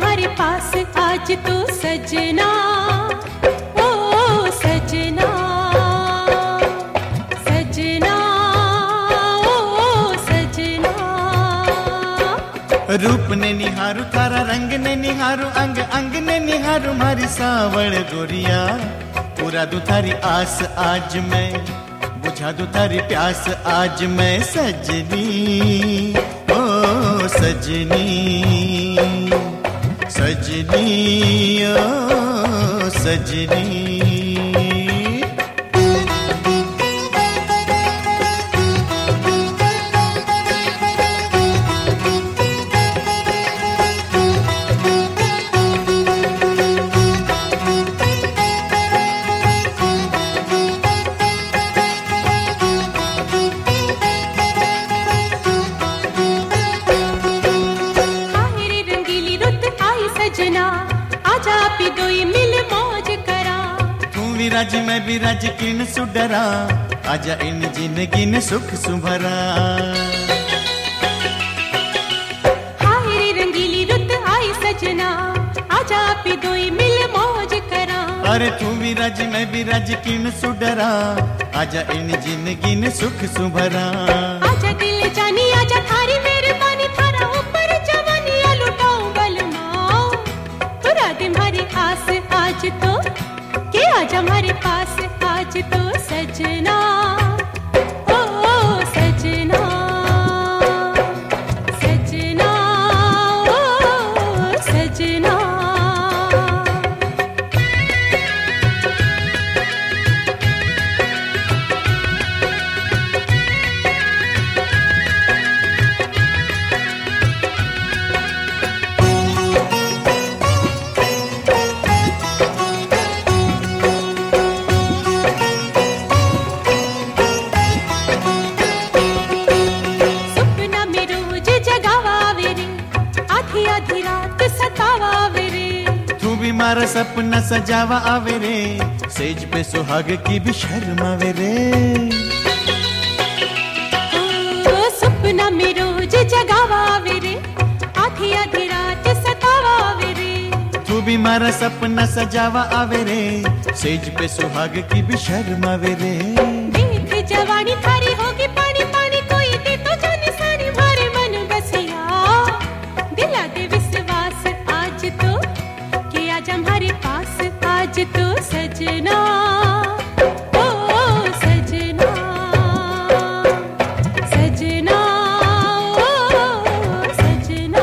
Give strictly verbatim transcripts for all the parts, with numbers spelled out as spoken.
हमारे पास आज तो सजना, ओ सजना सजना, ओ सजना। रूप ने निहारू थारा, रंग ने निहारू, अंग अंग ने निहारू मारी सावड़ गोरिया। पूरा दू थारी आस आज मैं, बुझा दू थारी प्यास आज मैं सजनी, ओ सजनी सजनी, ओ सजनी। आजा पिदोई मिल मौज करा, तू विराज मैं विराज किन सुडरा, आजा इन जिंदगी ने सुख सुभरा। हाय रे रंगीली रुत आई सजना, आजा पिदोई मिल मौज करा। अरे तू विराज मैं विराज किन सुडरा, आजा इन जिंदगी ने सुख सुभरा। आजा दिल जानी आजा थारी मेहरबानी, थारा ऊपर जवानी लुटाऊं बलमा। हमारे आस आज तो के आज हमारे पास आज तो सजना, ओ सजना सजना, ओ सजना। मारा सपना सजावा आवे रे, सेज पे सुहाग की भी शर्म आवे रे। ओ सपना में रोज जगावा आवे रे, आधी आधी रात सतावा आवे रे। तू भी मारा सपना सजावा आवे रे, सेज पे सुहाग की भी शर्म आवे रे। देख जवानी थारी होगी पानी पानी, कोई दे तो जाने सारी मारे मन बसिया। दिला दे विश्वास आज तो कि आज हमारे पास आज तो सजना, ओ सजना सजना, ओ सजना।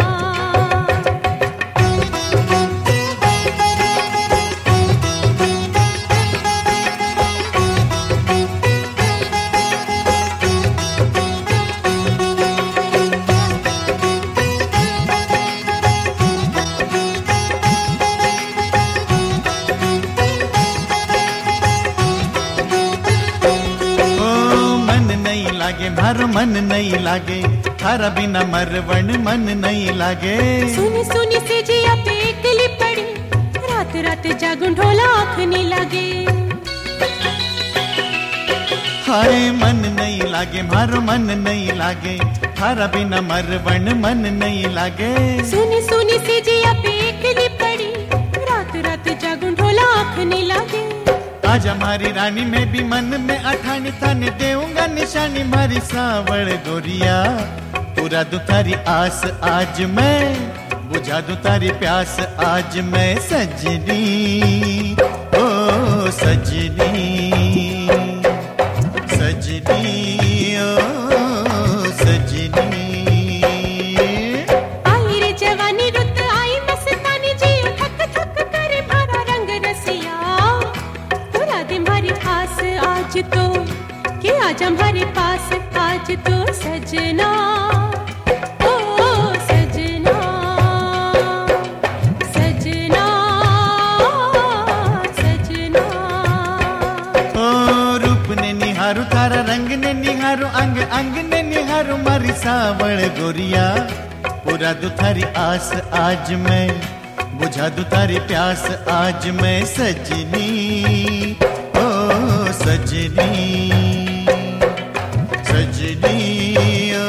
मारो मन नहीं लागे, थारा बिना मरवण मन नहीं लागे। सुनी सुनी से जिया पे एकली पड़ी, रात रात जागूं ढोला आँख नहीं लागे। हाय मन नहीं लागे, मारो मन नहीं लागे, थारा बिना मरवण मन नहीं लागे। सुनी सुनी से जिया पे एकली पड़ी, रात रात जागूं ढोला आँख नहीं लागे। आज हमारी रानी में भी मन में अठानी, थाने देऊंगा निशानी मारी सावड़ गोरिया। पूरा दू तारी आस आज मैं, बुझा दू तारी प्यास आज मैं सजनी, ओ सजनी सजनी, ओ सजनी। आई रे जवानी रुत आई मस्तानी, जियो थक थक करे भरा रंग रसिया। पूरा दिन हमारी आस आज तो कि आज हमारे पास आज तो सजना, ओ सजना सजना सजना। ओ रूप ने निहारू थारा, रंग ने निहारू, अंग अंग ने निहारू मारी सावड़ गोरिया। पूरा दू थारी आस आज मैं, बुझा दू तारी प्यास आज मैं सजनी, ओ सजनी सजनी, ओ